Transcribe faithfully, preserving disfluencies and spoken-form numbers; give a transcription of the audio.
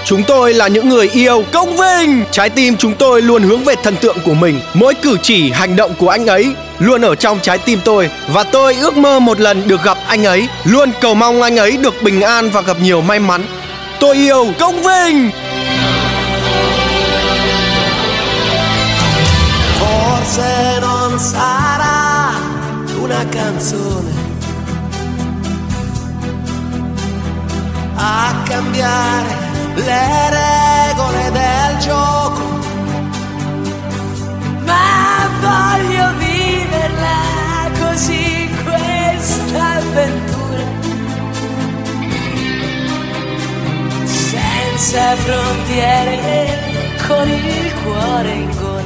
Chúng tôi là những người yêu công vinh. Trái tim chúng tôi luôn hướng về thần tượng của mình. Mỗi cử chỉ, hành động của anh ấy luôn ở trong trái tim tôi. Và tôi ước mơ một lần được gặp anh ấy. Luôn cầu mong anh ấy được bình an và gặp nhiều may mắn. Tôi yêu công vinh. Forse non sarà una canzone a cambiare le regole del gioco, ma voglio viverla così questa avventura, senza frontiere, con il cuore in gola.